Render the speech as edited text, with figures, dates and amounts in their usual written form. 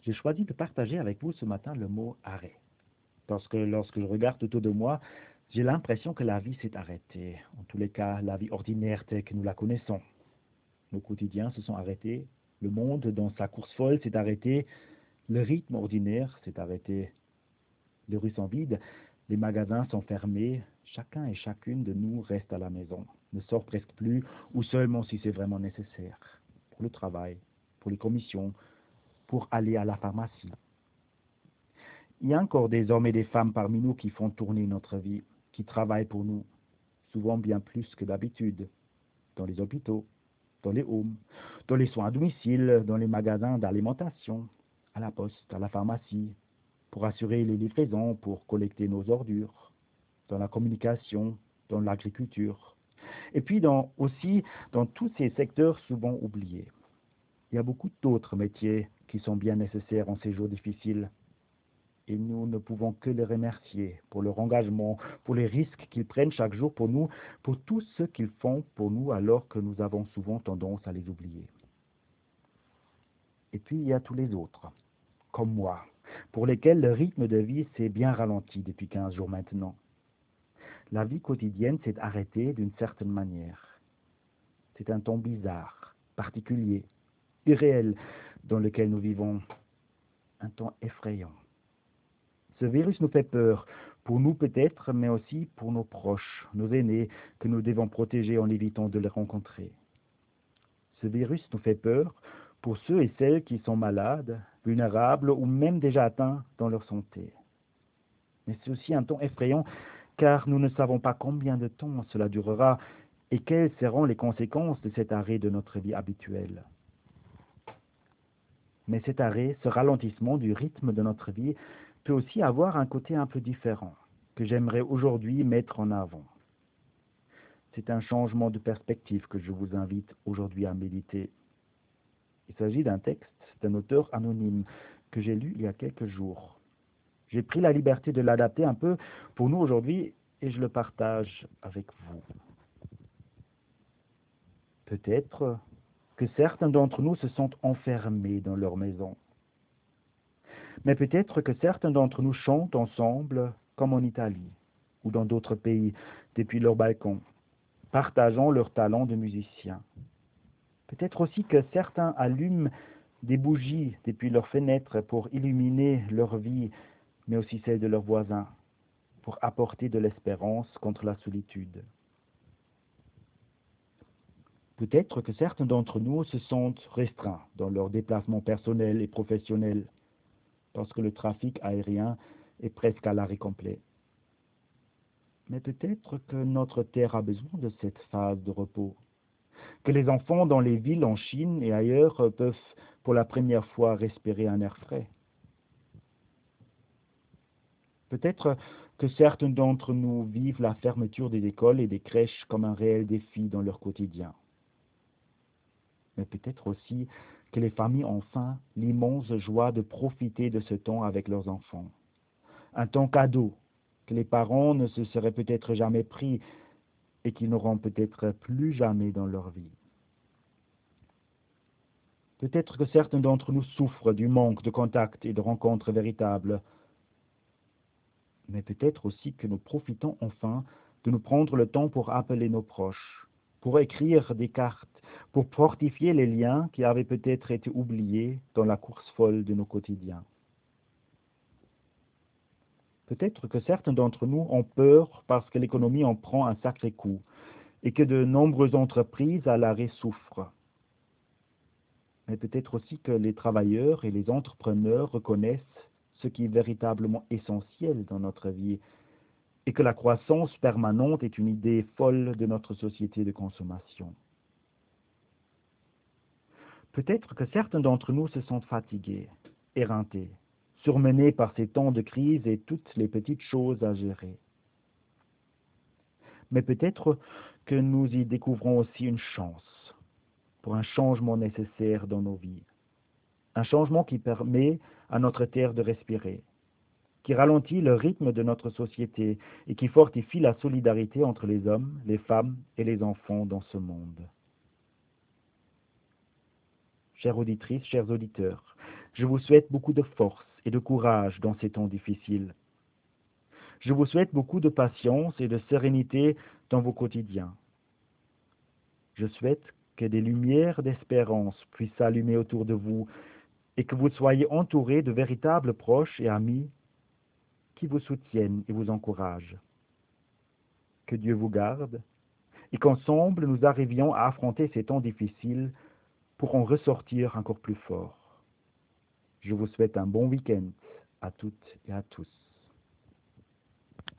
J'ai choisi de partager avec vous ce matin le mot arrêt. Parce que lorsque je regarde autour de moi, j'ai l'impression que la vie s'est arrêtée. En tous les cas, la vie ordinaire telle que nous la connaissons. Nos quotidiens se sont arrêtés. Le monde, dans sa course folle, s'est arrêté. Le rythme ordinaire s'est arrêté. Les rues sont vides. Les magasins sont fermés. Chacun et chacune de nous reste à la maison. Ne sort presque plus, ou seulement si c'est vraiment nécessaire. Pour le travail, pour les commissions, pour aller à la pharmacie. Il y a encore des hommes et des femmes parmi nous qui font tourner notre vie, qui travaillent pour nous, souvent bien plus que d'habitude, dans les hôpitaux, dans les homes, dans les soins à domicile, dans les magasins d'alimentation, à la poste, à la pharmacie, pour assurer les livraisons, pour collecter nos ordures, dans la communication, dans l'agriculture, et puis aussi dans tous ces secteurs souvent oubliés. Il y a beaucoup d'autres métiers qui sont bien nécessaires en ces jours difficiles. Et nous ne pouvons que les remercier pour leur engagement, pour les risques qu'ils prennent chaque jour pour nous, pour tout ce qu'ils font pour nous alors que nous avons souvent tendance à les oublier. Et puis il y a tous les autres, comme moi, pour lesquels le rythme de vie s'est bien ralenti depuis 15 jours maintenant. La vie quotidienne s'est arrêtée d'une certaine manière. C'est un temps bizarre, particulier, irréel dans lequel nous vivons, un temps effrayant. Ce virus nous fait peur, pour nous peut-être, mais aussi pour nos proches, nos aînés, que nous devons protéger en évitant de les rencontrer. Ce virus nous fait peur pour ceux et celles qui sont malades, vulnérables ou même déjà atteints dans leur santé. Mais c'est aussi un temps effrayant car nous ne savons pas combien de temps cela durera et quelles seront les conséquences de cet arrêt de notre vie habituelle. Mais cet arrêt, ce ralentissement du rythme de notre vie peut aussi avoir un côté un peu différent que j'aimerais aujourd'hui mettre en avant. C'est un changement de perspective que je vous invite aujourd'hui à méditer. Il s'agit d'un texte d'un auteur anonyme que j'ai lu il y a quelques jours. J'ai pris la liberté de l'adapter un peu pour nous aujourd'hui et je le partage avec vous. Peut-être que certains d'entre nous se sentent enfermés dans leur maison. Mais peut-être que certains d'entre nous chantent ensemble, comme en Italie ou dans d'autres pays, depuis leur balcon, partageant leur talent de musiciens. Peut-être aussi que certains allument des bougies depuis leurs fenêtres pour illuminer leur vie, mais aussi celle de leurs voisins, pour apporter de l'espérance contre la solitude. Peut-être que certains d'entre nous se sentent restreints dans leurs déplacements personnels et professionnels, parce que le trafic aérien est presque à l'arrêt complet. Mais peut-être que notre terre a besoin de cette phase de repos, que les enfants dans les villes en Chine et ailleurs peuvent pour la première fois respirer un air frais. Peut-être que certains d'entre nous vivent la fermeture des écoles et des crèches comme un réel défi dans leur quotidien. Mais peut-être aussi que les familles ont enfin l'immense joie de profiter de ce temps avec leurs enfants. Un temps cadeau que les parents ne se seraient peut-être jamais pris et qu'ils n'auront peut-être plus jamais dans leur vie. Peut-être que certains d'entre nous souffrent du manque de contact et de rencontres véritables, mais peut-être aussi que nous profitons enfin de nous prendre le temps pour appeler nos proches, pour écrire des cartes, pour fortifier les liens qui avaient peut-être été oubliés dans la course folle de nos quotidiens. Peut-être que certains d'entre nous ont peur parce que l'économie en prend un sacré coup et que de nombreuses entreprises à l'arrêt souffrent. Mais peut-être aussi que les travailleurs et les entrepreneurs reconnaissent ce qui est véritablement essentiel dans notre vie et que la croissance permanente est une idée folle de notre société de consommation. Peut-être que certains d'entre nous se sentent fatigués, éreintés, surmenés par ces temps de crise et toutes les petites choses à gérer. Mais peut-être que nous y découvrons aussi une chance pour un changement nécessaire dans nos vies. Un changement qui permet à notre terre de respirer, qui ralentit le rythme de notre société et qui fortifie la solidarité entre les hommes, les femmes et les enfants dans ce monde. Chères auditrices, chers auditeurs, Je vous souhaite beaucoup de force et de courage dans ces temps difficiles. Je vous souhaite beaucoup de patience et de sérénité dans vos quotidiens. Je souhaite que des lumières d'espérance puissent s'allumer autour de vous et que vous soyez entourés de véritables proches et amis qui vous soutiennent et vous encouragent. Que Dieu vous garde et qu'ensemble nous arrivions à affronter ces temps difficiles pour en ressortir encore plus fort. Je vous souhaite un bon week-end à toutes et à tous.